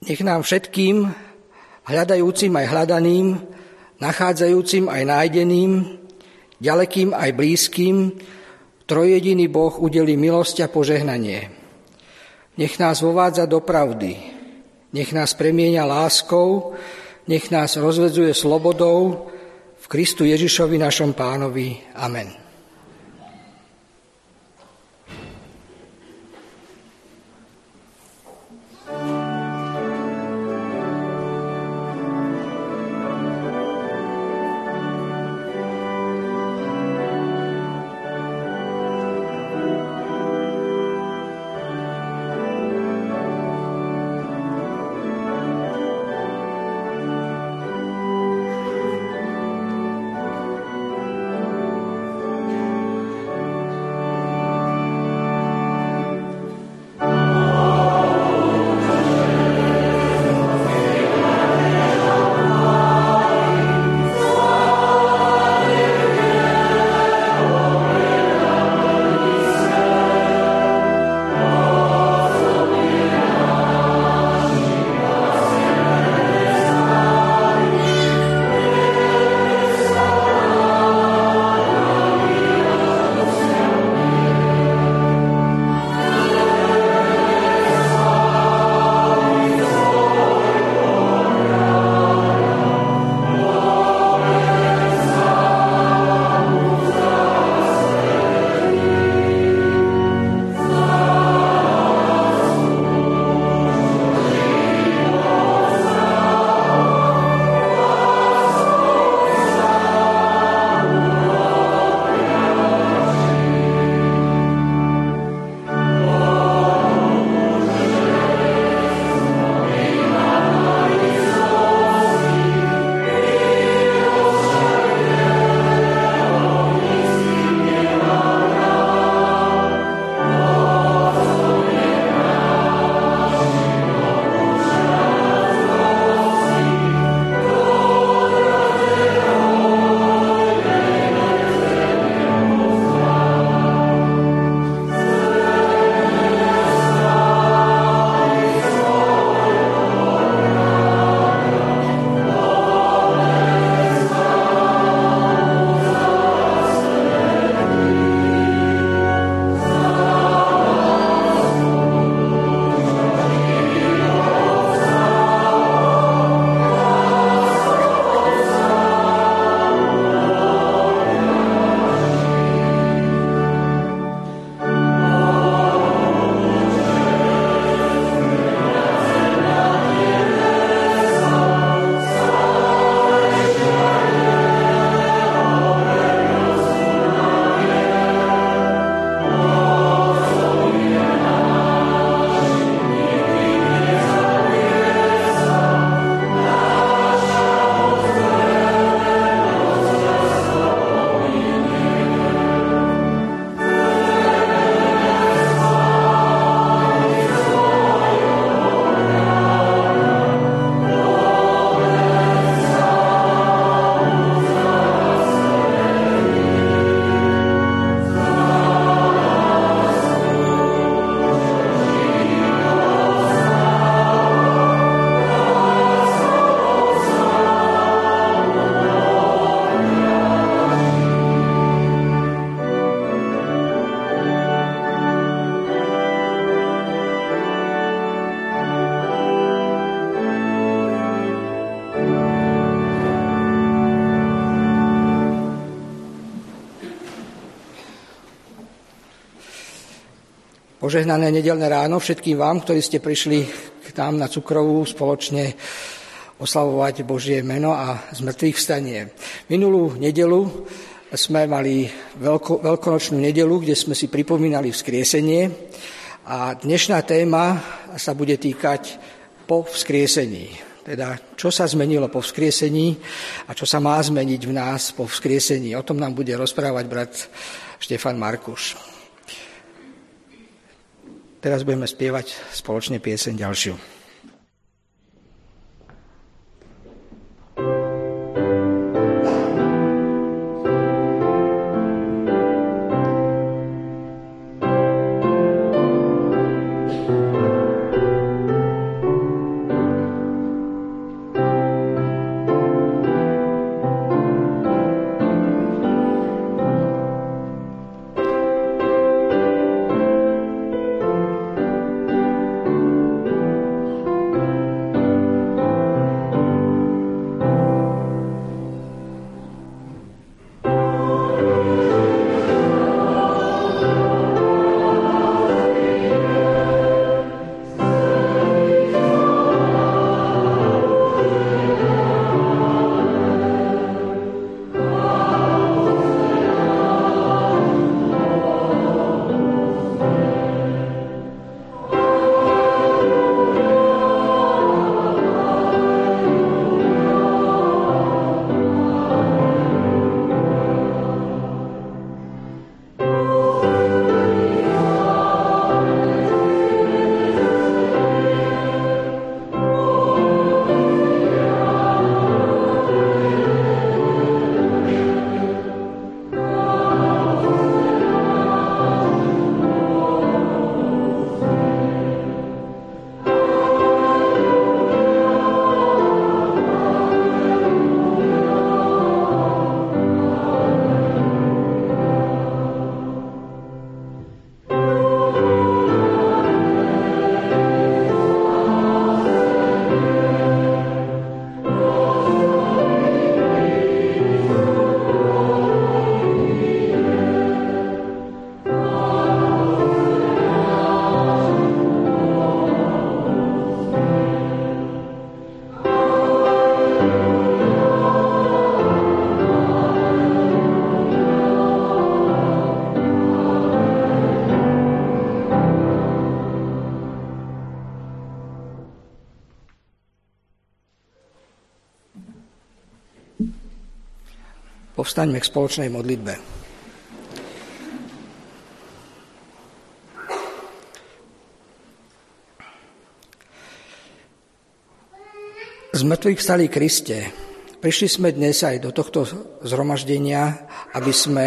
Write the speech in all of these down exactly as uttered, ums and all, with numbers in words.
Nech nám všetkým, hľadajúcim aj hľadaným, nachádzajúcim aj nájdeným, ďalekým aj blízkym, trojjediný Boh udelí milosť a požehnanie. Nech nás vovádza do pravdy, nech nás premieňa láskou, nech nás rozvedzuje slobodou v Kristu Ježišovi našom Pánovi. Amen. Požehnané nedeľné ráno všetkým vám, ktorí ste prišli k nám na Cukrovú spoločne oslavovať Božie meno a zmrtvých vstanie. Minulú nedelu sme mali veľko, veľkonočnú nedelu, kde sme si pripomínali vzkriesenie a dnešná téma sa bude týkať po vzkriesení. Teda, čo sa zmenilo po vzkriesení a čo sa má zmeniť v nás po vzkriesení. O tom nám bude rozprávať brat Štefan Markuš. Teraz budeme spievať spoločne pieseň ďalšiu. Povstaňme k spoločnej modlitbe. Z mŕtvych vstalý Kriste, prišli sme dnes aj do tohto zhromaždenia, aby sme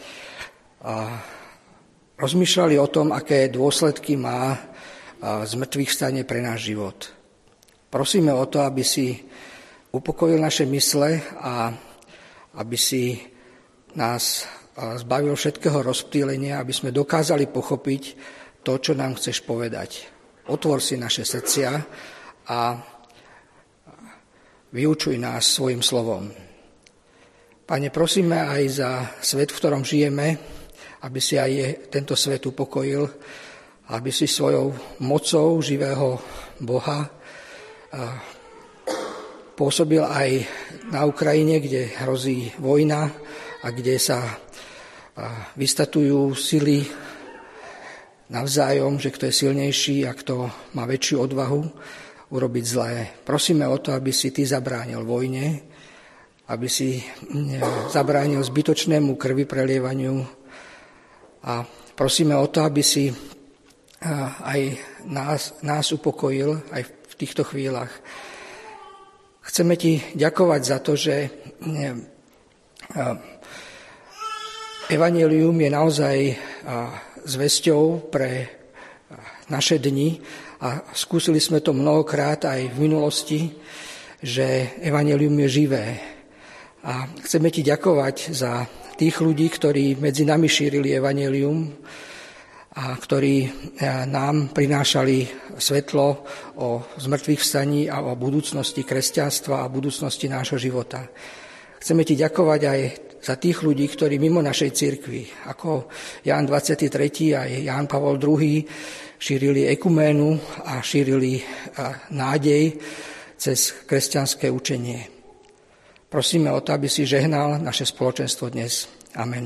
rozmýšľali o tom, aké dôsledky má zmŕtvych vstanie pre náš život. Prosíme o to, aby si upokojil naše mysle a aby si nás zbavil všetkého rozptýlenia, aby sme dokázali pochopiť to, čo nám chceš povedať. Otvor si naše srdcia a vyučuj nás svojim slovom. Pane, prosíme aj za svet, v ktorom žijeme, aby si aj tento svet upokojil, aby si svojou mocou živého Boha pôsobil aj na Ukrajine, kde hrozí vojna a kde sa vystatujú sily navzájom, že kto je silnejší a kto má väčšiu odvahu urobiť zlé. Prosíme o to, aby si ty zabránil vojne, aby si zabránil zbytočnému krvi prelievaniu a prosíme o to, aby si aj nás, nás upokojil aj v týchto chvíľach. Chceme ti ďakovať za to, že evanjelium je naozaj zvesťou pre naše dni a skúsili sme to mnohokrát aj v minulosti, že evanjelium je živé. A chceme ti ďakovať za tých ľudí, ktorí medzi nami šírili evanjelium a ktorí nám prinášali svetlo o zmrtvých vstaní a o budúcnosti kresťanstva a budúcnosti nášho života. Chceme ti ďakovať aj za tých ľudí, ktorí mimo našej cirkvi, ako Ján dvadsiaty tretí a Ján Pavol druhý, šírili ekuménu a šírili nádej cez kresťanské učenie. Prosíme o to, aby si žehnal naše spoločenstvo dnes. Amen.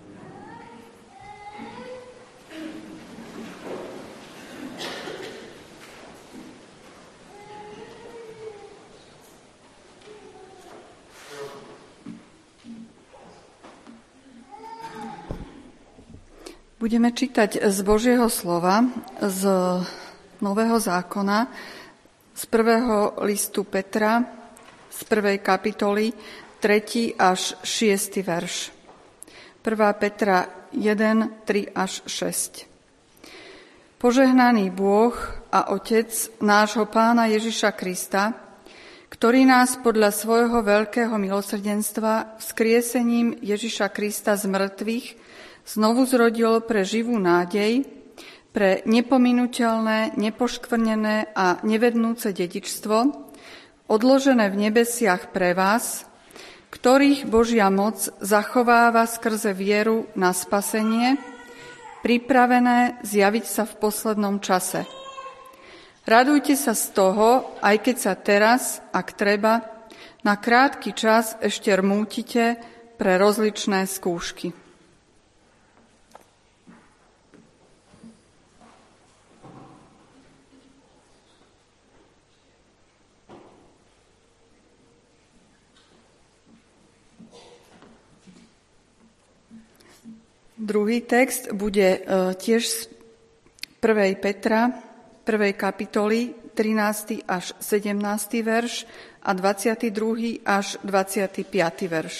Budeme čítať z Božieho slova, z Nového zákona, z prvého listu Petra, z prvej kapitoly, tretí až šiesty verš. prvá Petra jeden, tri až šesť. Požehnaný Bôh a Otec nášho Pána Ježiša Krista, ktorý nás podľa svojho veľkého milosrdenstva vzkriesením Ježiša Krista z mŕtvych znovu zrodil pre živú nádej, pre nepominuteľné, nepoškvrnené a nevednúce dedičstvo, odložené v nebesiach pre vás, ktorých Božia moc zachováva skrze vieru na spasenie, pripravené zjaviť sa v poslednom čase. Radujte sa z toho, aj keď sa teraz, ak treba, na krátky čas ešte rmútite pre rozličné skúšky. Druhý text bude tiež z prvej Petra, prvej kapitoly, trinásty až sedemnásty verš a dvadsiaty druhý až dvadsiaty piaty verš.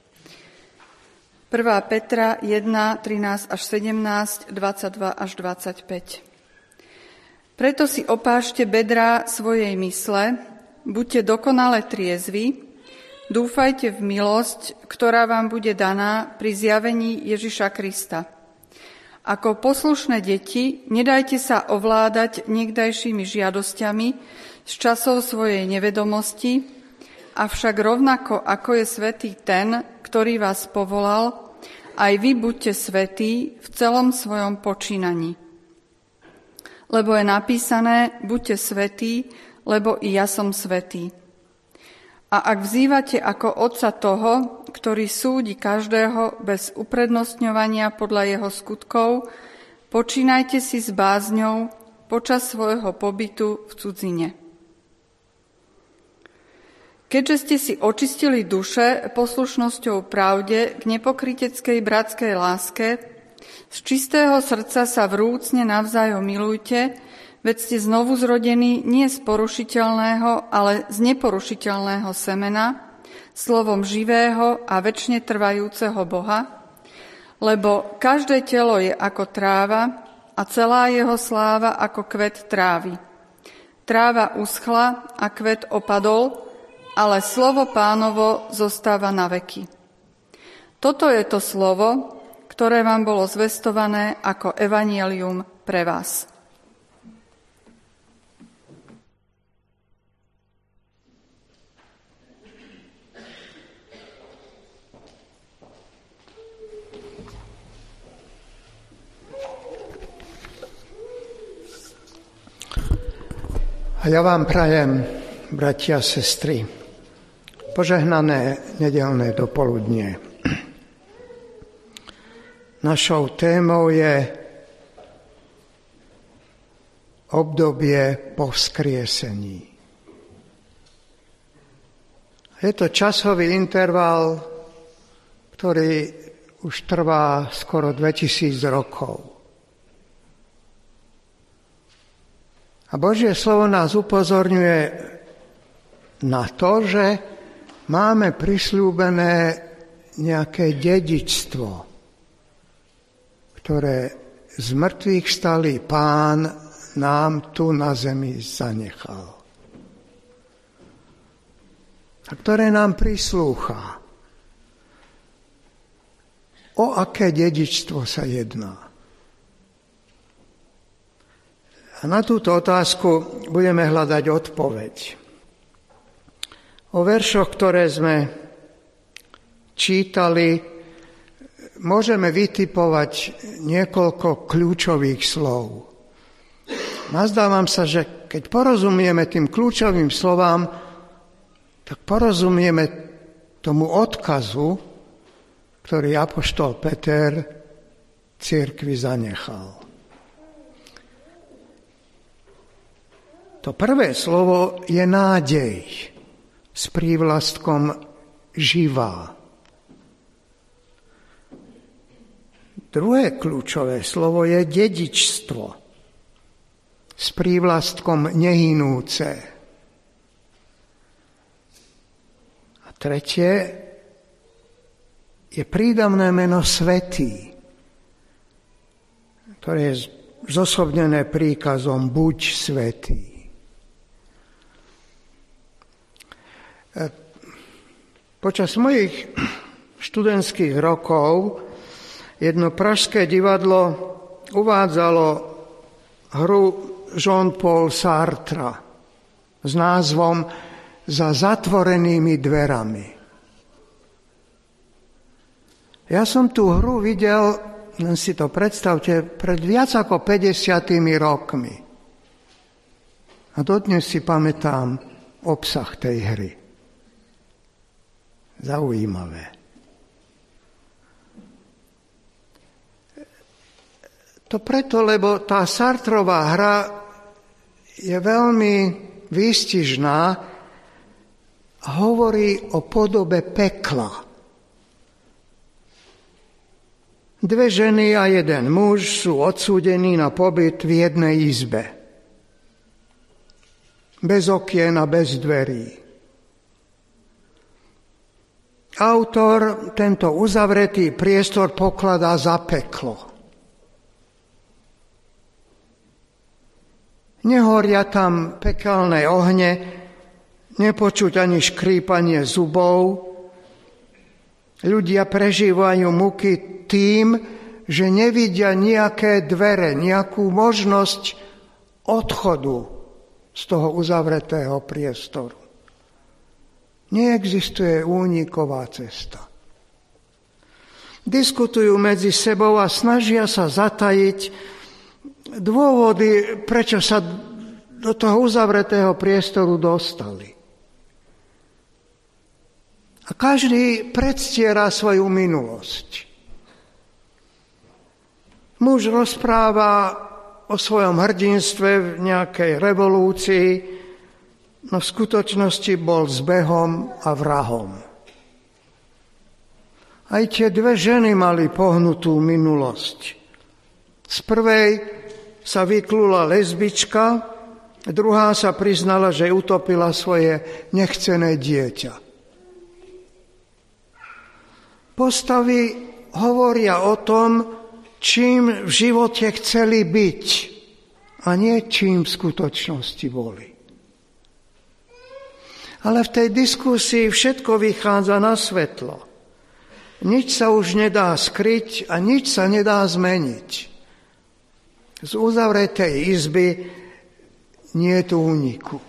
prvá Petra jeden, trinásť až sedemnásť, dvadsaťdva až dvadsaťpäť. Preto si opášte bedrá svojej mysle, buďte dokonale triezvi, dúfajte v milosť, ktorá vám bude daná pri zjavení Ježiša Krista. Ako poslušné deti, nedajte sa ovládať niekdajšími žiadosťami z časov svojej nevedomosti, avšak rovnako ako je svätý ten, ktorý vás povolal, aj vy buďte svätí v celom svojom počínaní. Lebo je napísané, buďte svätí, lebo i ja som svätý. A ak vzývate ako otca toho, ktorý súdi každého bez uprednostňovania podľa jeho skutkov, počínajte si s bázňou počas svojho pobytu v cudzine. Keďže ste si očistili duše poslušnosťou pravde k nepokryteckej bratskej láske, z čistého srdca sa vrúcne navzájom milujte, veď ste znovu zrodení nie z porušiteľného, ale z neporušiteľného semena, slovom živého a večne trvajúceho Boha, lebo každé telo je ako tráva a celá jeho sláva ako kvet trávy. Tráva uschla a kvet opadol, ale slovo Pánovo zostáva na veky. Toto je to slovo, ktoré vám bolo zvestované ako evanjelium pre vás. A ja vám prajem, bratia a sestry, požehnané nedeľné dopoludnie. Našou témou je obdobie po vzkriesení. Je to časový interval, ktorý už trvá skoro dvetisíc rokov. A Božie slovo nás upozorňuje na to, že máme prisľúbené nejaké dedičstvo, ktoré z mŕtvych stalý Pán nám tu na zemi zanechal. A ktoré nám prislúcha. O aké dedičstvo sa jedná? A na túto otázku budeme hľadať odpoveď. O veršoch, ktoré sme čítali, môžeme vytipovať niekoľko kľúčových slov. Nazdávam sa, že keď porozumieme tým kľúčovým slovám, tak porozumieme tomu odkazu, ktorý apoštol Peter cirkvi zanechal. To prvé slovo je nádej s prívlastkom živá. Druhé kľúčové slovo je dedičstvo s prívlastkom nehynúce. A tretie je prídavné meno svätý, ktoré je zosobnené príkazom buď svätý. Počas mojich študentských rokov jedno pražské divadlo uvádzalo hru Jean-Paul Sartra s názvom Za zatvorenými dverami. Ja som tú hru videl, len si to predstavte, pred viac ako päťdesiatimi rokmi. A dodnes si pamätám obsah tej hry. Zaujímavé. To preto, lebo tá Sartrová hra je veľmi výstižná, hovorí o podobe pekla. Dve ženy a jeden muž sú odsúdení na pobyt v jednej izbe. Bez okien a bez dverí. Autor tento uzavretý priestor pokladá za peklo. Nehoria tam pekelné ohne, nepočuť ani škrípanie zubov. Ľudia prežívajú muky tým, že nevidia nejaké dvere, nejakú možnosť odchodu z toho uzavretého priestoru. Neexistuje úniková cesta. Diskutujú medzi sebou a snažia sa zatajiť dôvody, prečo sa do toho uzavretého priestoru dostali. A každý predstiera svoju minulosť. Muž rozpráva o svojom hrdinstve v nejakej revolúcii, no v skutočnosti bol zbehom a vrahom. Aj tie dve ženy mali pohnutú minulosť. Z prvej sa vyklula lesbička, druhá sa priznala, že utopila svoje nechcené dieťa. Postavy hovoria o tom, čím v živote chceli byť a nie čím v skutočnosti boli. Ale v tej diskusii všetko vychádza na svetlo. Nič sa už nedá skryť a nič sa nedá zmeniť. Z uzavretej izby nie je tu úniku.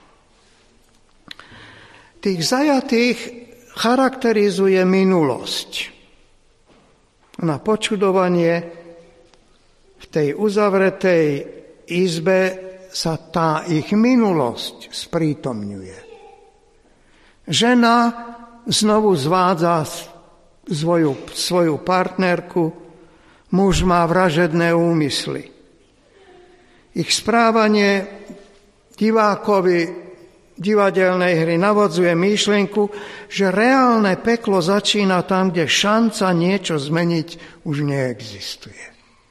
Tých zajatých charakterizuje minulosť. Na počudovanie v tej uzavretej izbe sa tá ich minulosť sprítomňuje. Žena znovu zvádza svoju, svoju partnerku, muž má vražedné úmysly. Ich správanie divákovi divadelnej hry navodzuje myšlienku, že reálne peklo začína tam, kde šanca niečo zmeniť už neexistuje.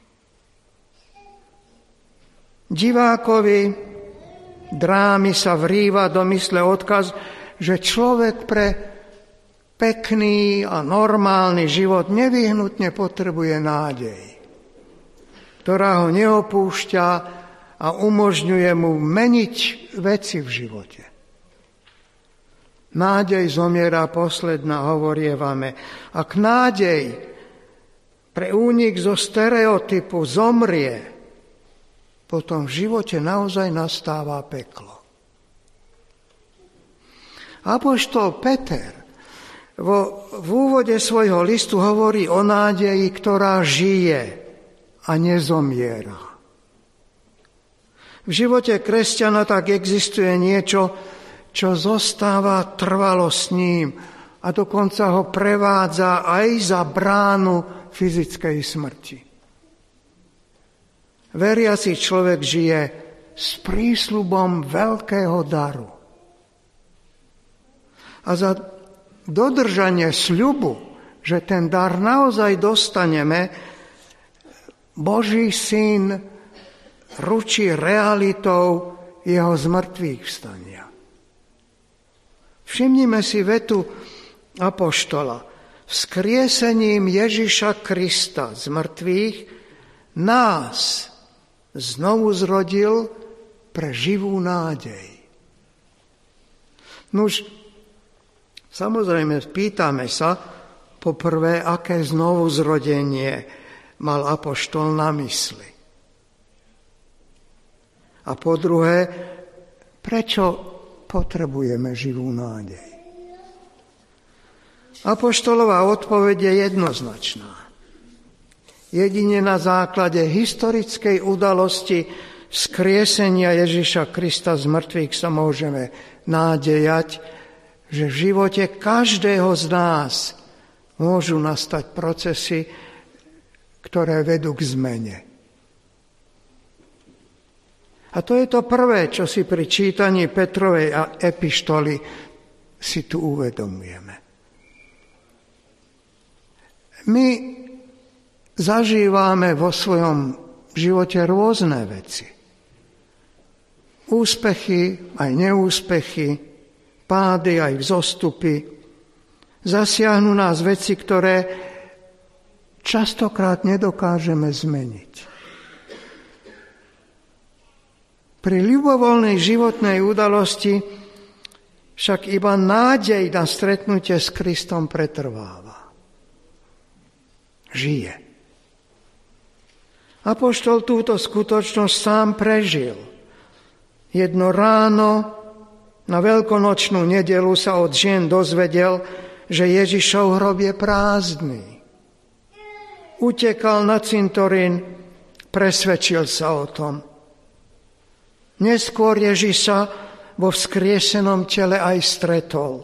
Divákovi drámy sa vrýva do mysle odkaz, že človek pre pekný a normálny život nevyhnutne potrebuje nádej, ktorá ho neopúšťa a umožňuje mu meniť veci v živote. Nádej zomiera posledná, hovorievame. Ak nádej pre únik zo stereotypu zomrie, potom v živote naozaj nastáva peklo. Apoštol Peter vo, v úvode svojho listu hovorí o nádeji, ktorá žije a nezomiera. V živote kresťana tak existuje niečo, čo zostáva trvalo s ním a dokonca ho prevádza aj za bránu fyzickej smrti. Veriaci človek žije s prísľubom veľkého daru. A za dodržanie sľubu, že ten dar naozaj dostaneme, Boží syn ručí realitou jeho zmrtvých vstania. Všimnime si vetu apoštola. Vzkriesením Ježiša Krista z mŕtvych nás znovu zrodil pre živú nádej. Nuž, samozrejme, pýtame sa poprvé, aké znovu zrodenie mal apoštol na mysli. A po druhé, prečo potrebujeme živú nádej? Apoštolová odpoveď je jednoznačná. Jedine na základe historickej udalosti vzkriesenia Ježiša Krista z mŕtvych sa môžeme nádejať, že v živote každého z nás môžu nastať procesy, ktoré vedú k zmene. A to je to prvé, čo si pri čítaní Petrovej epištoly si tu uvedomujeme. My zažívame vo svojom živote rôzne veci. Úspechy, aj neúspechy, pády, aj vzostupy. Zasiahnu nás veci, ktoré častokrát nedokážeme zmeniť. Pri ľubovoľnej životnej udalosti však iba nádej na stretnutie s Kristom pretrváva. Žije. Apoštol túto skutočnosť sám prežil. Jedno ráno na veľkonočnú nedeľu sa od žien dozvedel, že Ježišov hrob je prázdny. Utekal na cintorín, presvedčil sa o tom. Neskôr Ježiš sa vo vzkriesenom tele aj stretol.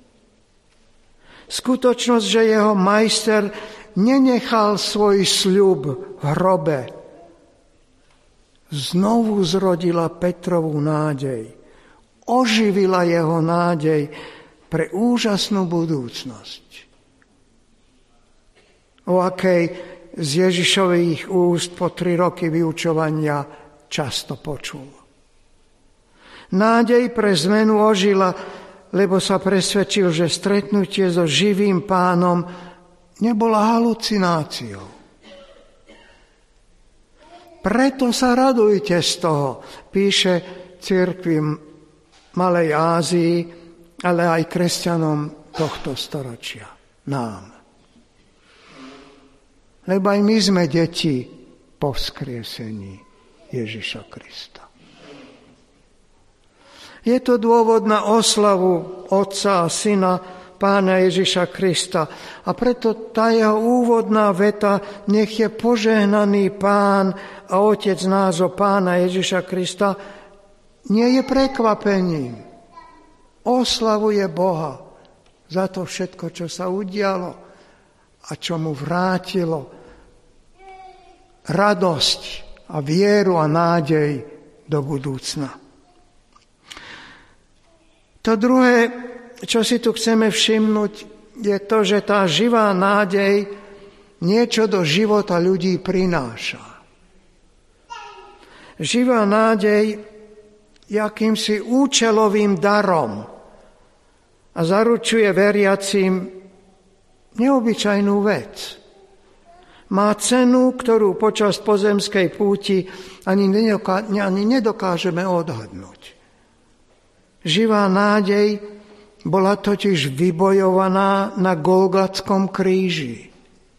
Skutočnosť, že jeho majster nenechal svoj sľub v hrobe, znovu zrodila Petrovú nádej. oživila jeho nádej pre úžasnú budúcnosť, o akej z Ježišových úst po tri roky vyučovania často počul. Nádej pre zmenu ožila, lebo sa presvedčil, že stretnutie so živým Pánom nebola halucináciou. Preto sa radujte z toho, píše cirkvi Malej Ázii, ale aj kresťanom tohto storočia, nám. Lebo aj my sme deti po vzkriesení Ježiša Krista. Je to dôvod na oslavu Otca a Syna Pána Ježiša Krista. A preto tá jeho úvodná veta, nech je požehnaný Pán a Otec nášho Pána Ježiša Krista, nie je prekvapením. Oslavuje Boha za to všetko, čo sa udialo a čo mu vrátilo radosť a vieru a nádej do budúcna. To druhé, čo si tu chceme všimnúť, je to, že tá živá nádej niečo do života ľudí prináša. Živá nádej je akýmsi účelovým darom a zaručuje veriacim neobyčajnú vec. Má cenu, ktorú počas pozemskej púti ani nedokážeme odhadnúť. Živá nádej bola totiž vybojovaná na Golgatskom kríži.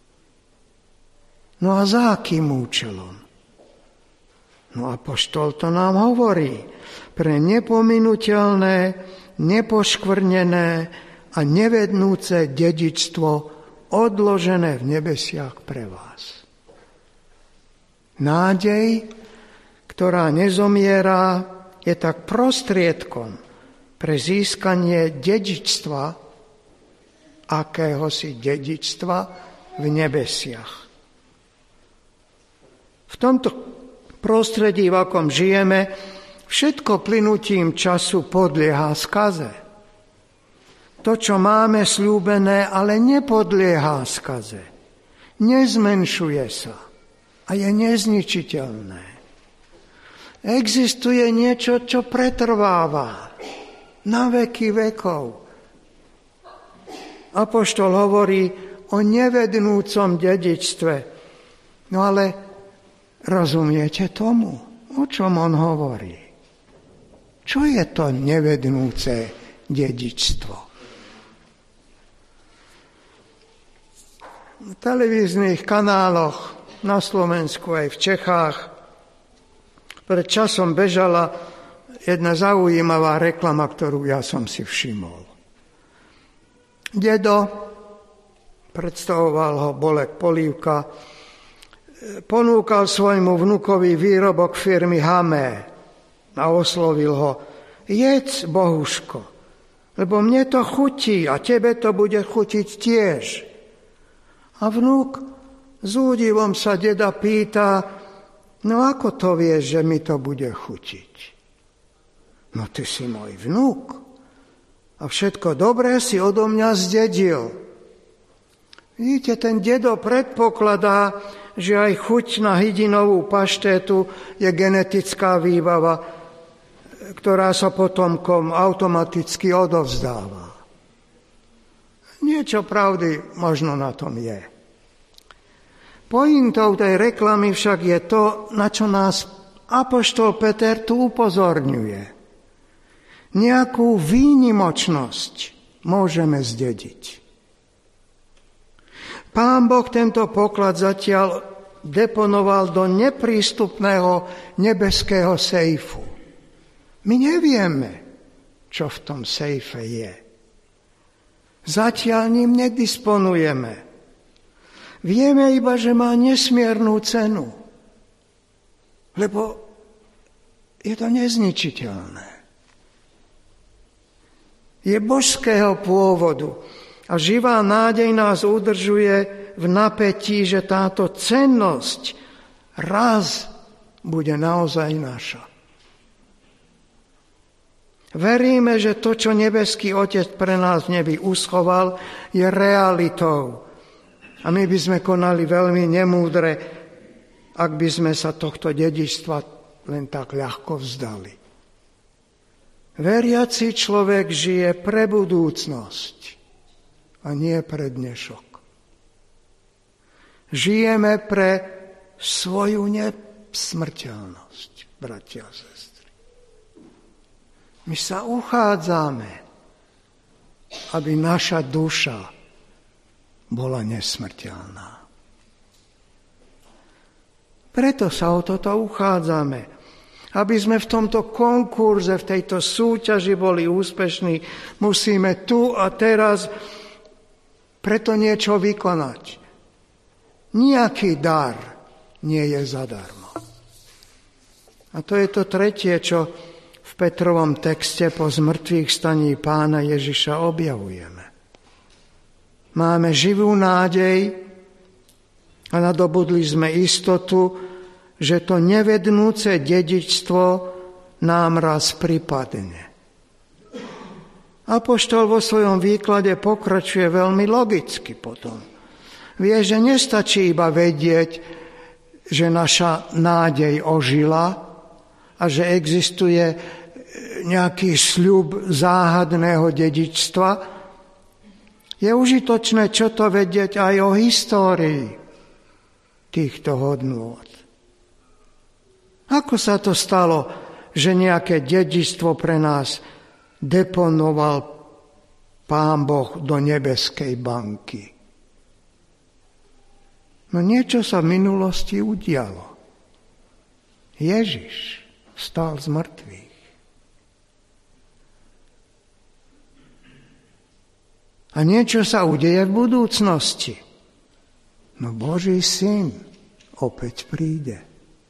No a za akým účelom? No apoštol to nám hovorí. Pre nepominuteľné, nepoškvrnené a nevednúce dedičstvo odložené v nebesiach pre vás. Nádej, ktorá nezomiera, je tak prostriedkom pre získanie dedičstva, akéhosi dedičstva v nebesiach. V tomto prostredí, v akom žijeme, všetko plynutím času podlieha skaze. To, čo máme sľúbené, ale nepodlieha skaze. Nezmenšuje sa a je nezničiteľné. Existuje niečo, čo pretrváva na veky vekov. Apoštol hovorí o nevednúcom dedičstve. No ale rozumiete tomu, o čom on hovorí? Čo je to nevednúce dedičstvo? V televíznych kanáloch na Slovensku aj v Čechách pred časom bežala jedna zaujímavá reklama, ktorú ja som si všimol. Dedo, predstavoval ho Bolek Polívka, ponúkal svojmu vnukovi výrobok firmy Hamé a oslovil ho: jedz, Bohuško, lebo mne to chutí a tebe to bude chutiť tiež. A vnuk s údivom sa deda pýta: no ako to vieš, že mi to bude chutiť? No ty si môj vnuk a všetko dobré si odo mňa zdedil. Vidíte, ten dedo predpokladá, že aj chuť na hydinovú paštétu je genetická výbava, ktorá sa potomkom automaticky odovzdáva. Niečo pravdy možno na tom je. Pointou tej reklamy však je to, na čo nás apoštol Peter tu upozorňuje. Nejakú výnimočnosť môžeme zdediť. Pán Boh tento poklad zatiaľ deponoval do neprístupného nebeského sejfu. My nevieme, čo v tom sejfe je. Zatiaľ ním nedisponujeme. Vieme iba, že má nesmiernu cenu, lebo je to nezničiteľné. Je božského pôvodu a živá nádej nás udržuje v napätí, že táto cennosť raz bude naozaj naša. Veríme, že to, čo nebeský Otec pre nás v nebi uschoval, je realitou. A my by sme konali veľmi nemúdre, ak by sme sa tohto dedičstva len tak ľahko vzdali. Veriaci človek žije pre budúcnosť a nie pre dnešok. Žijeme pre svoju nesmrteľnosť, bratia a sestry. My sa uchádzame, aby naša duša bola nesmrteľná. Preto sa o toto uchádzame. Aby sme v tomto konkurze, v tejto súťaži boli úspešní, musíme tu a teraz preto niečo vykonať. Nijaký dar nie je zadarmo. A to je to tretie, čo v Petrovom texte po zmrtvých staní Pána Ježiša objavujeme. Máme živú nádej a nadobudli sme istotu, že to nevednúce dedičstvo nám raz pripadne. Apoštol vo svojom výklade pokračuje veľmi logicky potom. Vie, že nestačí iba vedieť, že naša nádej ožila a že existuje nejaký sľub záhadného dedičstva. Je užitočné, čo to vedieť aj o histórii týchto hodnôt. Ako sa to stalo, že nejaké dedičstvo pre nás deponoval Pán Boh do nebeskej banky? No niečo sa v minulosti udialo. Ježiš vstal z mŕtvych. A niečo sa udeje v budúcnosti. No Boží syn opäť príde.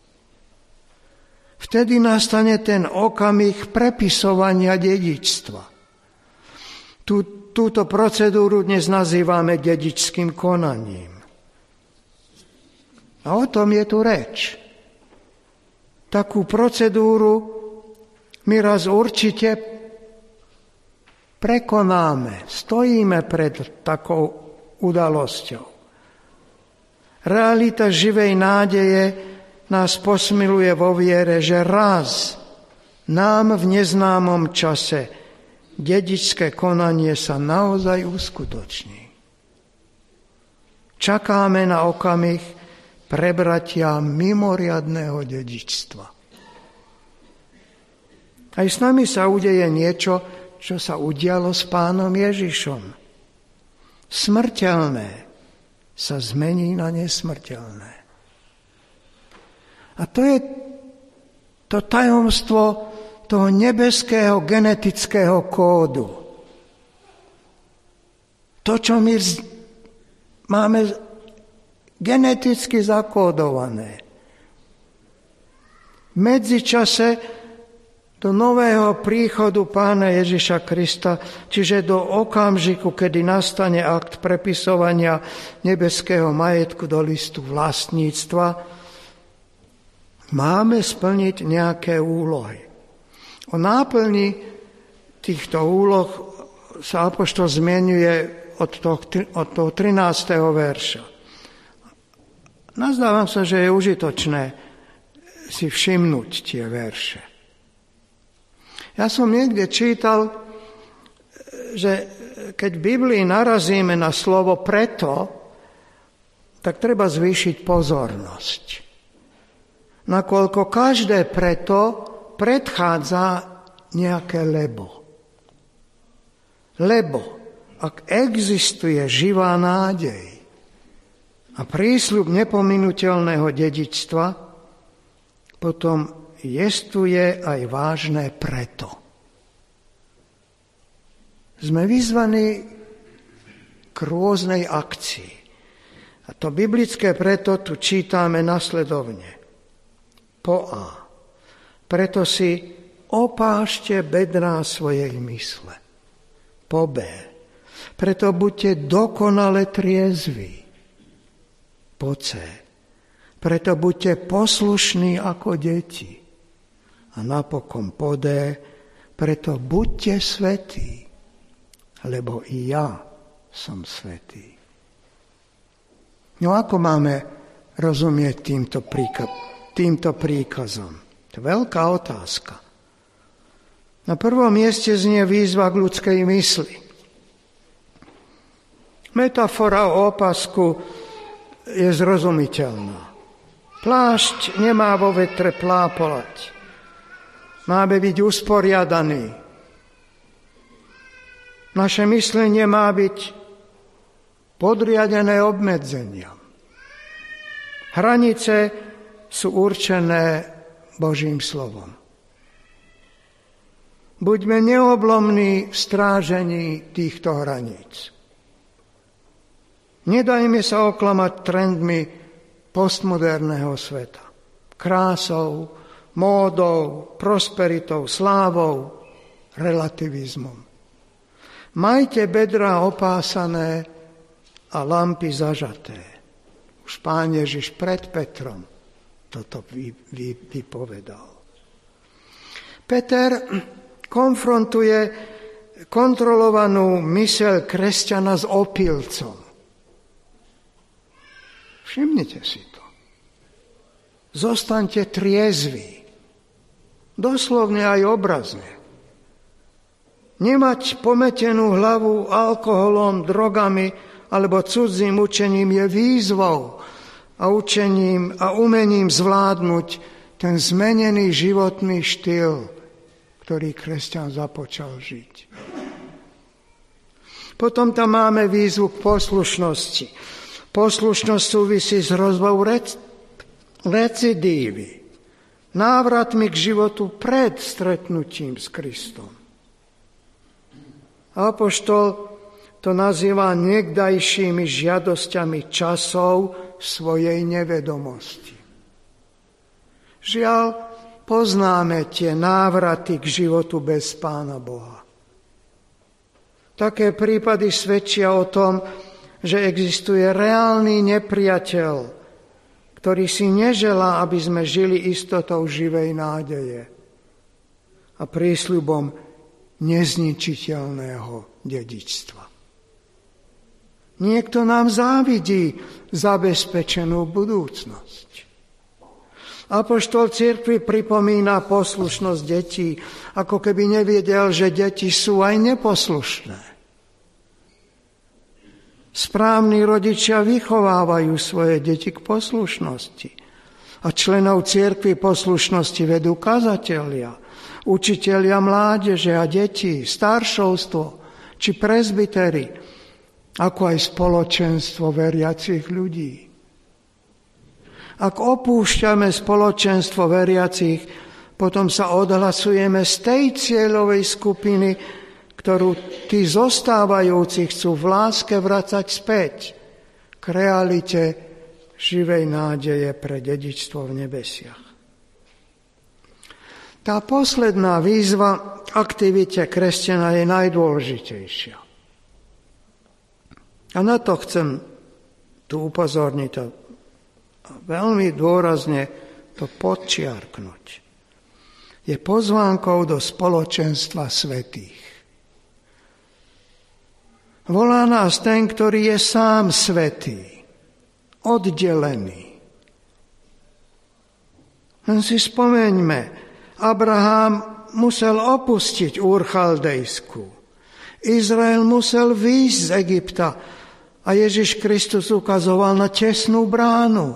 Vtedy nastane ten okamih prepisovania dedičstva. Tú, túto procedúru dnes nazývame dedičským konaním. A o tom je tu reč. Takú procedúru my raz určite prekonáme. Stojíme pred takou udalosťou. Realita živej nádeje nás posmiluje vo viere, že raz nám v neznámom čase dedičské konanie sa naozaj uskutoční. Čakáme na okamih prebratia mimoriadného dedičstva. Aj s nami sa udeje niečo, čo sa udialo s Pánom Ježišom. Smrteľné sa zmení na nesmrteľné. A to je to tajomstvo toho nebeského genetického kódu. To, čo my máme geneticky zakódované. V medzičase do nového príchodu Pána Ježiša Krista, čiže do okamžiku, kedy nastane akt prepisovania nebeského majetku do listu vlastníctva, máme splniť nejaké úlohy. O náplni týchto úloh sa apoštol zmienuje od toho, od toho trinásteho verša. Nazdávam sa, že je užitočné si všimnúť tie verše. Ja som niekde čítal, že keď v Biblii narazíme na slovo preto, tak treba zvýšiť pozornosť. Nakoľko každé preto predchádza nejaké lebo. Lebo ak existuje živá nádej a prísľub nepominuteľného dedičstva, potom jestuje aj vážne preto. Sme vyzvaní k rôznej akcii. A to biblické preto tu čítame nasledovne. Po A. Preto si opášte bedrá svojej mysle. Po B. Preto buďte dokonale triezví. Po C. Preto buďte poslušní ako deti. A napokon po D. Preto buďte svätí, lebo i ja som svätý. No ako máme rozumieť týmto, príka- týmto príkazom? To je veľká otázka. Na prvom mieste znie výzva k ľudskej mysli. Metafora o opasku je zrozumiteľná. Plášť nemá vo vetre plápolať. Máme byť usporiadaný. Naše myslenie má byť podriadené obmedzeniam. Hranice sú určené Božím slovom. Buďme neoblomní v strážení týchto hraníc. Nedajme sa oklamať trendmi postmoderného sveta. Krásou, módou, prosperitou, slávou, relativizmom. Majte bedrá opásané a lampy zažaté. Už Pán Ježiš pred Petrom toto vy, vy, vypovedal. Peter konfrontuje kontrolovanú myseľ kresťana s opilcom. Všimnite si to. Zostaňte triezví. Doslovne aj obrazne. Nemať pometenú hlavu alkoholom, drogami alebo cudzým učením je výzvou a učením a umením zvládnuť ten zmenený životný štýl, ktorý kresťan započal žiť. Potom tam máme výzvu k poslušnosti. Poslušnosť súvisí s hrozbou rec- recidívy, návratmi k životu pred stretnutím s Kristom. Apoštol to nazýva niekdajšími žiadosťami časov svojej nevedomosti. Žiaľ, poznáme tie návraty k životu bez Pána Boha. Také prípady svedčia o tom, že existuje reálny nepriateľ, ktorý si neželá, aby sme žili istotou živej nádeje a prísľubom nezničiteľného dedičstva. Niekto nám závidí zabezpečenú budúcnosť. Apoštol cirkvi pripomína poslušnosť detí, ako keby nevedel, že deti sú aj neposlušné. Správni rodičia vychovávajú svoje deti k poslušnosti. A členov cirkvi poslušnosti vedú kazatelia, učitelia mládeže a detí, staršovstvo či presbyteri, ako aj spoločenstvo veriacich ľudí. Ak opúšťame spoločenstvo veriacich, potom sa odhlasujeme z tej cieľovej skupiny, ktorú tí zostávajúci chcú v láske vracať späť k realite živej nádeje pre dedičstvo v nebesiach. Tá posledná výzva k aktivite kresťana je najdôležitejšia. A na to chcem tu upozorniť a veľmi dôrazne to podčiarknúť. Je pozvánkou do spoločenstva svätých. Volá nás ten, ktorý je sám svätý, oddelený. Len si spomeňme, Abraham musel opustiť Úr Chaldejsku. Izrael musel výjsť z Egypta a Ježiš Kristus ukazoval na tesnú bránu.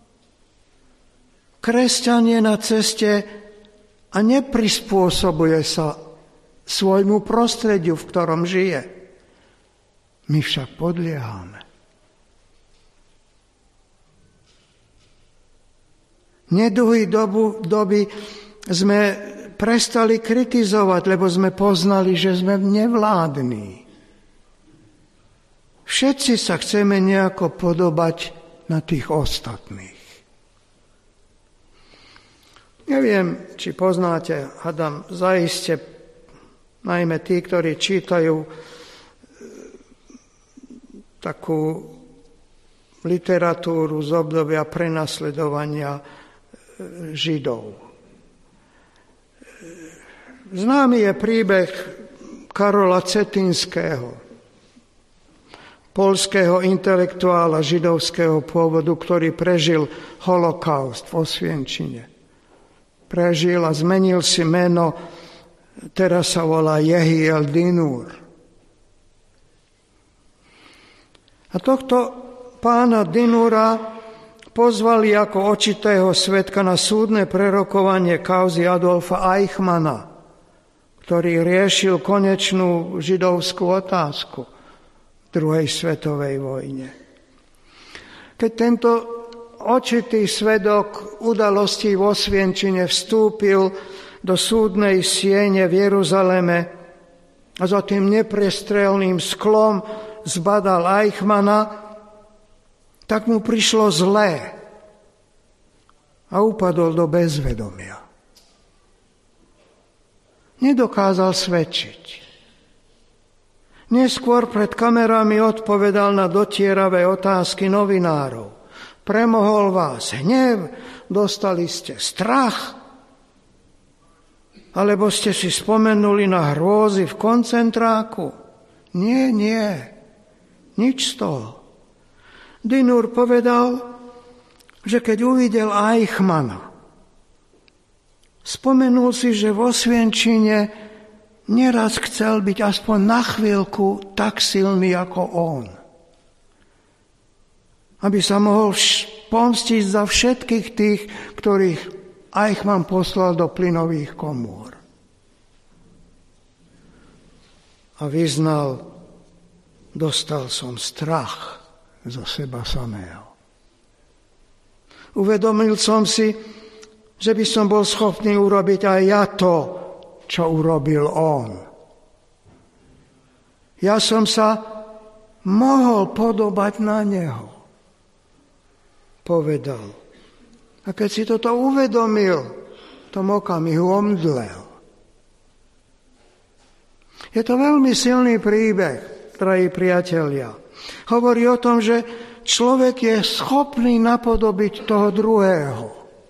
Kresťan je na ceste a neprispôsobuje sa svojmu prostrediu, v ktorom žije. My však podliehame. Neduhý dobu, doby sme prestali kritizovať, lebo sme poznali, že sme nevládni. Všetci sa chceme nejako podobať na tých ostatných. Neviem, či poznáte, Adam, zaiste, najmä tí, ktorí čítajú takú literatúru z obdobia prenasledovania Židov. Známy je príbeh Karola Cetinského, poľského intelektuála židovského pôvodu, ktorý prežil holokaust v Osvienčine. Prežil a zmenil si meno, teraz sa volá Jehiel Dinur. A tohto pána Dinura pozvali ako očitého svedka na súdne prerokovanie kauzy Adolfa Eichmanna, ktorý riešil konečnú židovskú otázku v druhej svetovej vojne. Keď tento očitý svedok udalostí v Osvienčine vstúpil do súdnej siene v Jeruzaleme a za tým neprestrelným sklom zbadal Eichmanna, tak mu prišlo zlé a upadol do bezvedomia. Nedokázal svedčiť. Neskôr pred kamerami odpovedal na dotieravé otázky novinárov. Premohol vás hnev, dostali ste strach, alebo ste si spomenuli na hrôzy v koncentráku? Nie, nie, nič z toho. Dinur povedal, že keď uvidel Eichmanna, spomenul si, že v Osvienčine neraz chcel byť aspoň na chvíľku tak silný ako on. Aby sa mohol pomstiť za všetkých tých, ktorých Eichmann poslal do plynových komôr. A vyznal, dostal som strach zo seba samého. Uvedomil som si, že by som bol schopný urobiť aj ja to, čo urobil on. Ja som sa mohol podobať na neho, povedal. A keď si toto uvedomil, v tom okamihu omdlel. Je to veľmi silný príbeh, drahí priatelia. Hovorí o tom, že človek je schopný napodobiť toho druhého.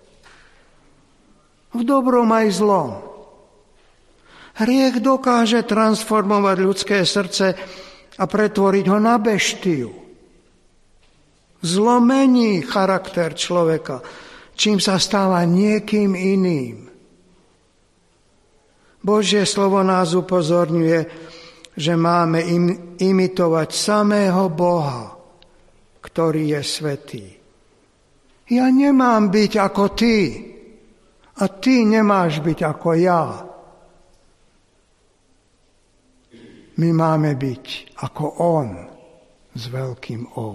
V dobrom aj zlom. Hriech dokáže transformovať ľudské srdce a pretvoriť ho na beštiu. Zlo mení charakter človeka, čím sa stáva niekým iným. Božie slovo nás upozorňuje, že máme im, imitovať samého Boha, ktorý je svätý. Ja nemám byť ako ty a ty nemáš byť ako ja. My máme byť ako on s veľkým O.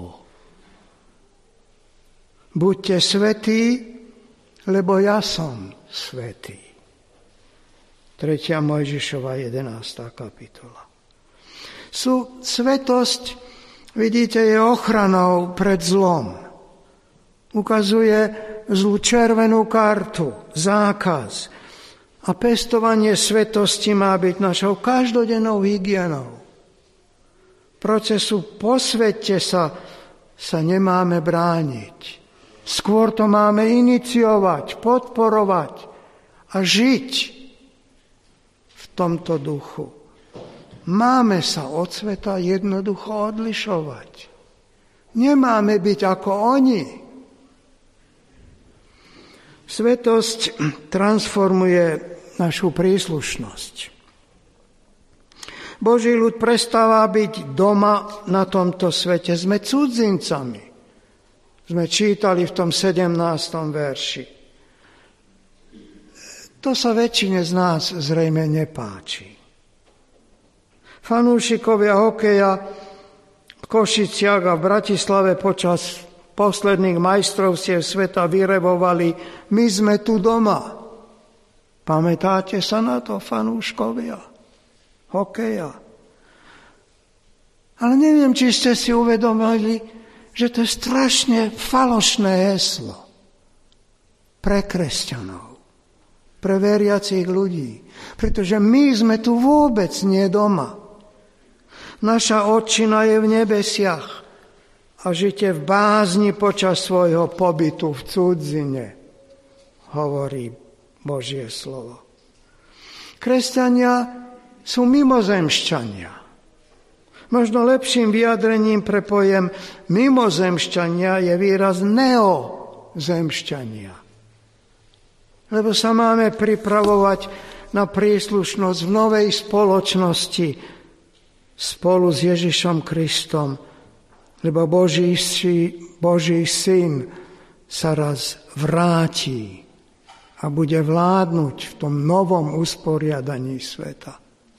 Buďte svätí, lebo ja som svätý. tretia Mojžišova jedenásta kapitola. Sú, svätosť, vidíte, je ochranou pred zlom. Ukazuje zlú červenú kartu, zákaz. A pestovanie svetosti má byť našou každodennou hygienou. Procesu posväťte sa sa nemáme brániť. Skôr to máme iniciovať, podporovať a žiť v tomto duchu. Máme sa od sveta jednoducho odlišovať. Nemáme byť ako oni. Svetosť transformuje našu príslušnosť. Boží ľud prestáva byť doma na tomto svete. Sme cudzincami. Sme čítali v tom sedemnástom verši. To sa väčšine z nás zrejme nepáči. Fanúšikovia hokeja v Košiciach a v Bratislave počas posledných majstrovstiev sveta vyrevovali: my sme tu doma. Pamätáte sa na to, fanúškovia hokeja? Ale neviem, či ste si uvedomili, že to je strašne falošné heslo pre kresťanov, pre veriacich ľudí. Pretože my sme tu vôbec nie doma. Naša otčina je v nebesiach a žite v bázni počas svojho pobytu v cudzine, hovorí Božie slovo. Kresťania sú mimozemšťania. Možno lepším vyjadrením pre pojem mimozemšťania je výraz neozemšťania. Lebo sa máme pripravovať na príslušnosť v novej spoločnosti spolu s Ježišom Kristom, lebo Boží, Boží syn sa raz vráti a bude vládnuť v tom novom usporiadaní sveta.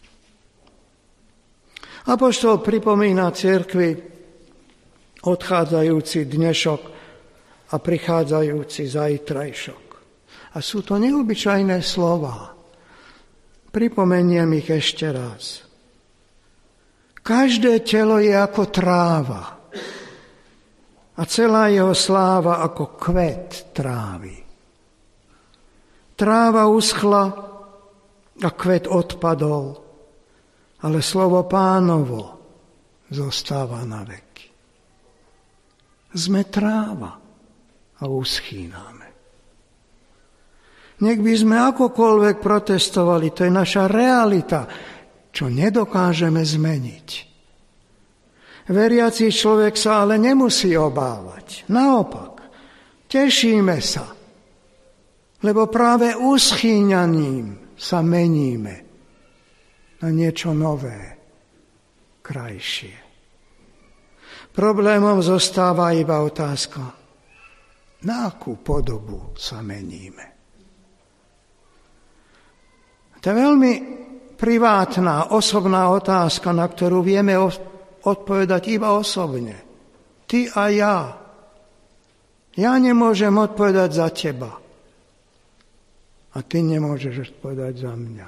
Apoštol pripomína cirkvi odchádzajúci dnešok a prichádzajúci zajtrajšok. A sú to neobyčajné slová. Pripomeniem ich ešte raz. Každé telo je ako tráva a celá jeho sláva ako kvet trávy. Tráva uschla a kvet odpadol, ale slovo Pánovo zostáva na veky. Sme tráva a uschýnáme. Nech by sme akokoľvek protestovali, to je naša realita, čo nedokážeme zmeniť. Veriaci človek sa ale nemusí obávať. Naopak, tešíme sa, lebo práve uschýňaním sa meníme na niečo nové, krajšie. Problémom zostáva iba otázka, na akú podobu sa meníme. To je veľmi privátna, osobná otázka, na ktorú vieme odpovedať iba osobne. Ty a ja. Ja nemôžem odpovedať za teba. A ty nemôžeš odpovedať za mňa.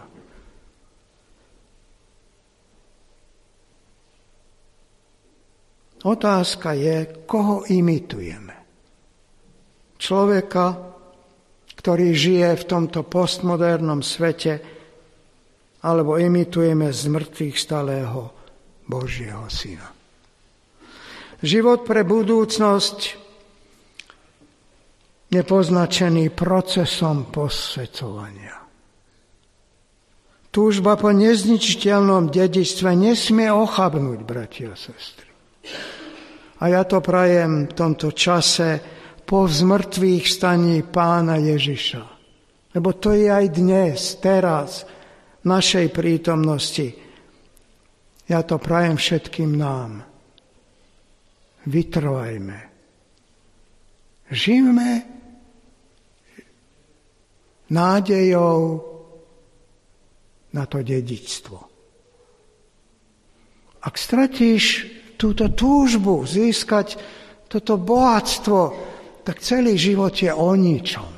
Otázka je, koho imitujeme. Človeka, ktorý žije v tomto postmodernom svete, alebo imitujeme z mŕtvych stalého Božieho Syna. Život pre budúcnosť je poznačený procesom posväcovania. Túžba po nezničiteľnom dedičstve nesmie ochabnúť, bratia a sestry. A ja to prajem v tomto čase po zmrtvých staní Pána Ježiša. Lebo to je aj dnes, teraz, našej prítomnosti. Ja to prajem všetkým nám. Vytrvajme. Žijme nádejou na to dedičstvo. Ak stratíš túto túžbu získať toto bohatstvo, tak celý život je o ničom.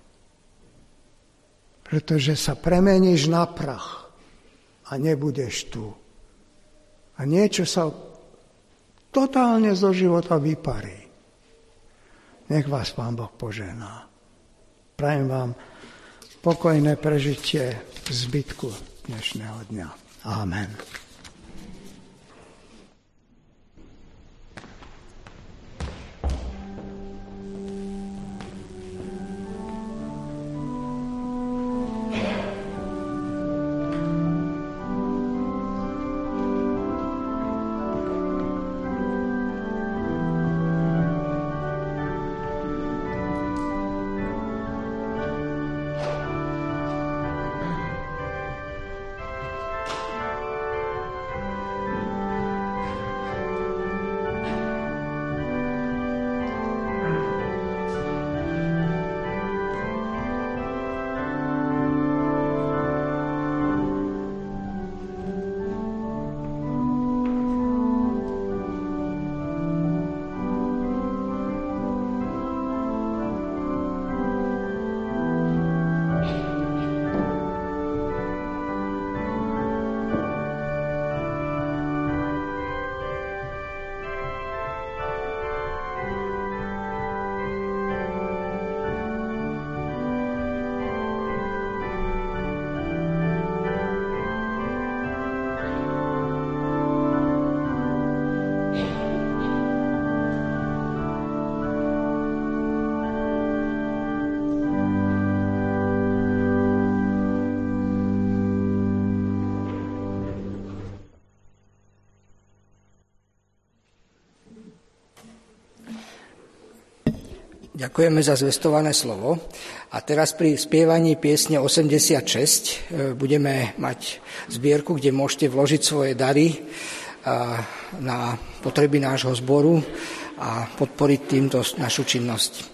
Pretože sa premeníš na prach a nebudeš tu. A niečo sa totálne zo života vyparí. Nech vás Pán Boh požená. Prajem vám pokojné prežitie zbytku dnešného dňa. Amen. Ďakujeme za zvestované slovo. A teraz pri spievaní piesne osemdesiatšesť budeme mať zbierku, kde môžete vložiť svoje dary na potreby nášho zboru a podporiť týmto našu činnosť.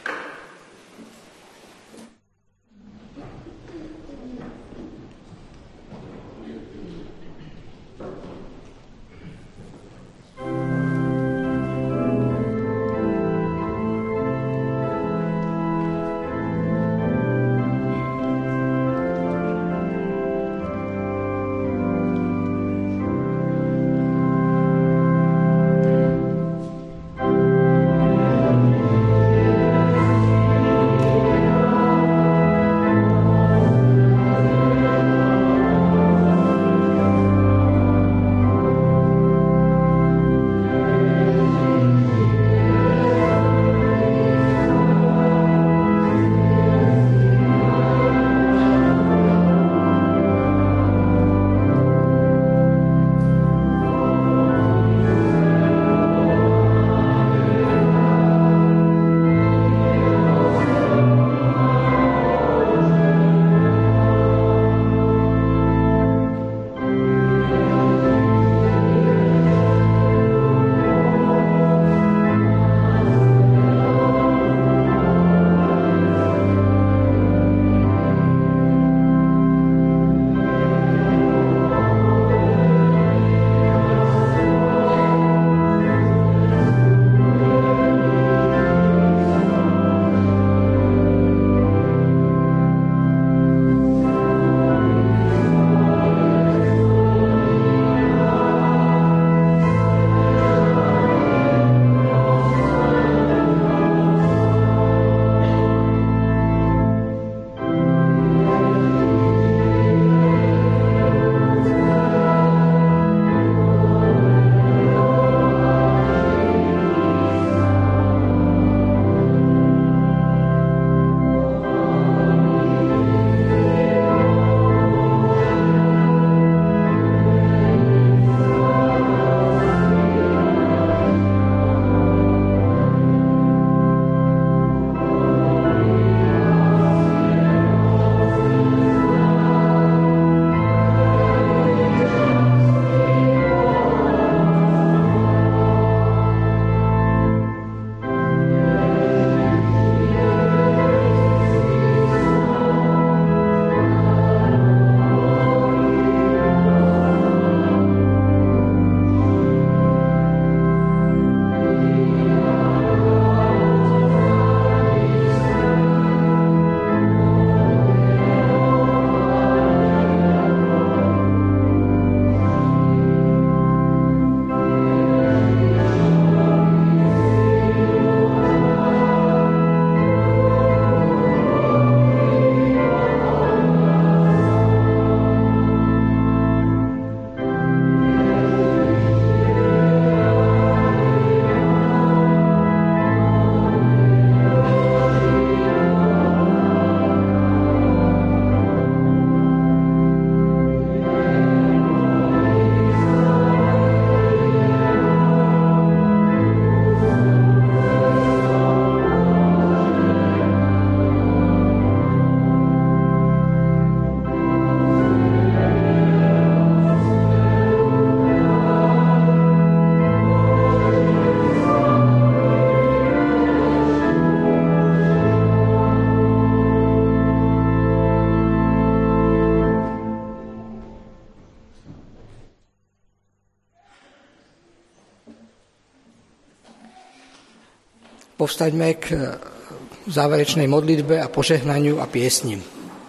Povstaňme k záverečnej modlitbe a požehnaniu a piesním.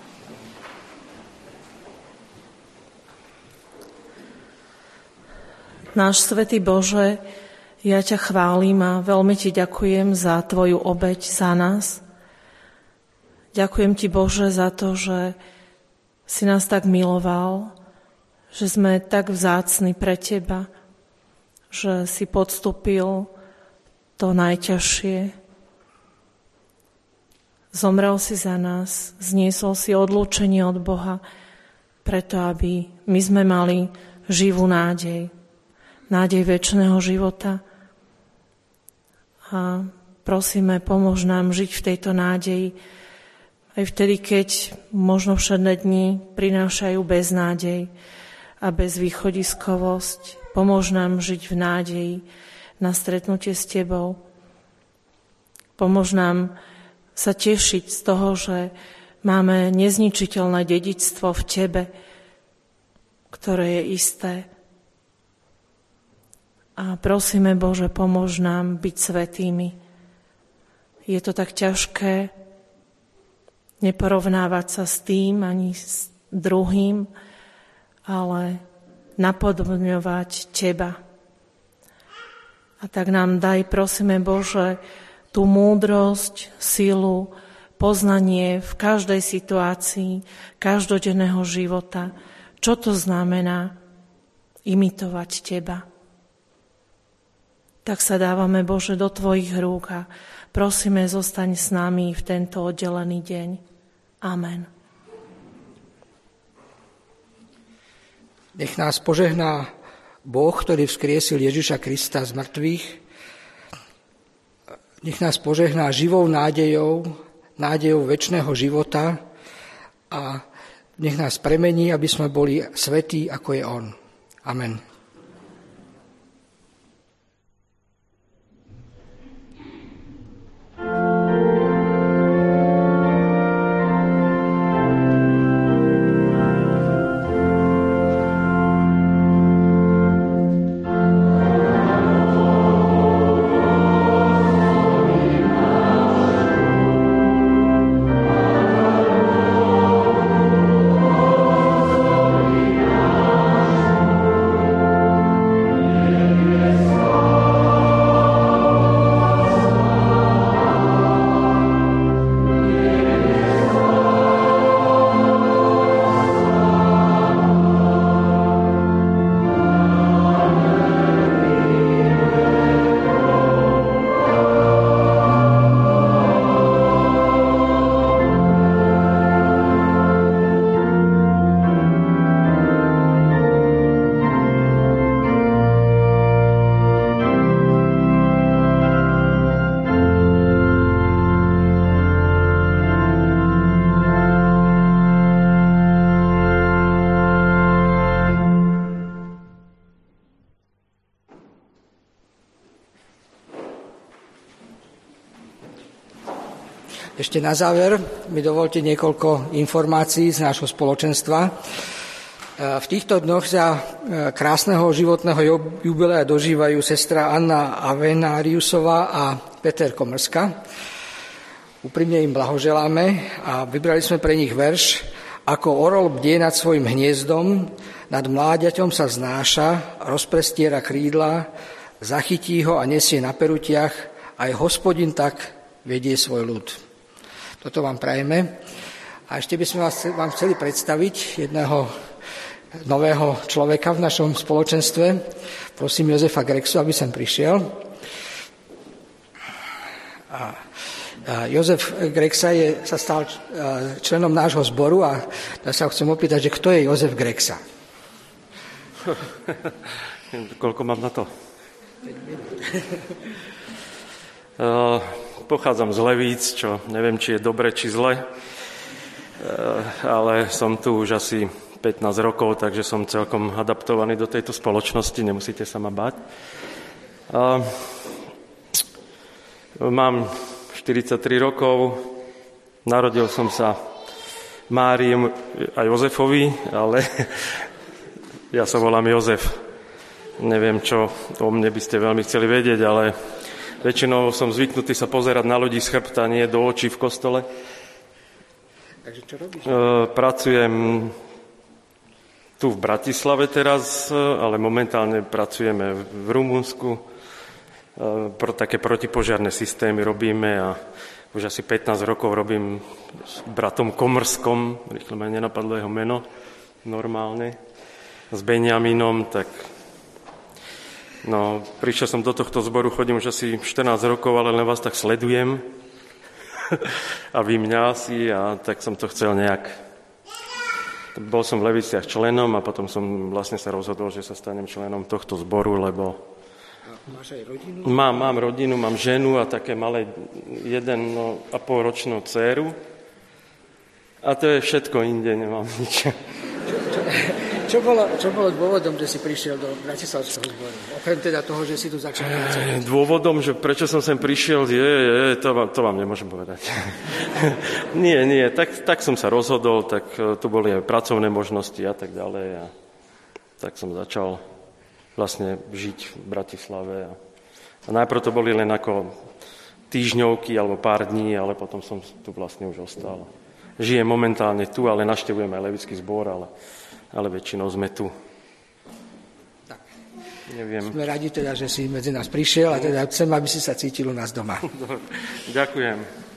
Náš svätý Bože, ja ťa chválim a veľmi ti ďakujem za tvoju obeť za nás. Ďakujem ti, Bože, za to, že si nás tak miloval, že sme tak vzácni pre teba, že si podstúpil to najťažšie. Zomrel si za nás, zniesol si odlúčenie od Boha, preto aby my sme mali živú nádej, nádej večného života. A Prosíme, pomôž nám žiť v tejto nádeji, aj vtedy, keď možno všedné dni prinášajú beznádej a bezvýchodiskovosť. Pomôž nám žiť v nádeji na stretnutie s Tebou. Pomôž nám sa tešiť z toho, že máme nezničiteľné dedičstvo v Tebe, ktoré je isté. A prosíme, Bože, pomôž nám byť svätými. Je to tak ťažké neporovnávať sa s tým ani s druhým, ale napodobňovať Teba. A tak nám daj, prosíme, Bože, tú múdrosť, silu, poznanie v každej situácii, každodenného života. Čo to znamená imitovať Teba? Tak sa dávame, Bože, do Tvojich rúk a prosíme, zostaň s nami v tento oddelený deň. Amen. Nech nás požehná Boh, ktorý vzkriesil Ježiša Krista z mŕtvych. Nech nás požehná živou nádejou, nádejou večného života a nech nás premení, aby sme boli svätí, ako je On. Amen. Ešte na záver mi dovolte niekoľko informácií z nášho spoločenstva. V týchto dňoch za krásneho životného jubilea dožívajú sestra Anna Avenáriusová a Peter Komrska. Úprimne im blahoželáme a vybrali sme pre nich verš: Ako orol bdie nad svojim hniezdom, nad mláďaťom sa znáša, rozprestiera krídla, zachytí ho a nesie na perutiach, aj Hospodin tak vedie svoj ľud. Toto vám prajeme. A ešte by sme vás, vám chceli predstaviť jedného nového človeka v našom spoločenstve. Prosím Jozefa Grexu, aby sem prišiel. A, a Jozef Grexa je, sa stal členom nášho zboru a ja sa ho chcem opýtať, že kto je Jozef Grexa? Koľko mám na to? uh, pochádzam z Levíc, čo neviem, či je dobre, či zle, uh, ale som tu už asi pätnásť rokov, takže som celkom adaptovaný do tejto spoločnosti, nemusíte sa ma báť. Uh, mám štyridsaťtri rokov, narodil som sa Márii a Jozefovi, ale ja sa volám Jozef. Neviem, čo o mne by ste veľmi chceli vedieť, ale väčšinou som zvyknutý sa pozerať na ľudí z chrbta, nie do očí v kostole. Takže čo robíš? Pracujem tu v Bratislave teraz, ale momentálne pracujeme v Rumunsku. Pro také protipožiarne systémy robíme a už asi pätnásť rokov robím s bratom Komrskom, rýchle ma nenapadlo jeho meno normálne, s Benjaminom, tak no, prišiel som do tohto zboru, chodím už asi štrnásť rokov, ale len vás tak sledujem a vy mňa asi, a tak som to chcel nejak. Bol som v Leviciach členom a potom som vlastne sa rozhodol, že sa stanem členom tohto zboru, lebo A máš aj rodinu? Mám, mám rodinu, mám ženu a také malé jeden no, a pol ročnú dceru. A to je všetko, inde nemám nič. Čo, čo, čo, bolo, čo bolo dôvodom, že si prišiel do Bratislavského zboru? Okrem teda toho, že si tu začal pracovať. Dôvodom, že prečo som sem prišiel, je, je to, vám, to vám nemôžem povedať. nie, nie, tak, tak som sa rozhodol, tak tu boli aj pracovné možnosti a tak ďalej. A tak som začal vlastne žiť v Bratislave. A, a najprv to boli len ako týždňovky alebo pár dní, ale potom som tu vlastne už ostal. Žijem momentálne tu, ale navštevujem aj Levický zbor, ale, ale väčšinou sme tu. Tak. Neviem. Sme radi teda, že si medzi nás prišiel a teda chcem, aby si sa cítil u nás doma. Ďakujem.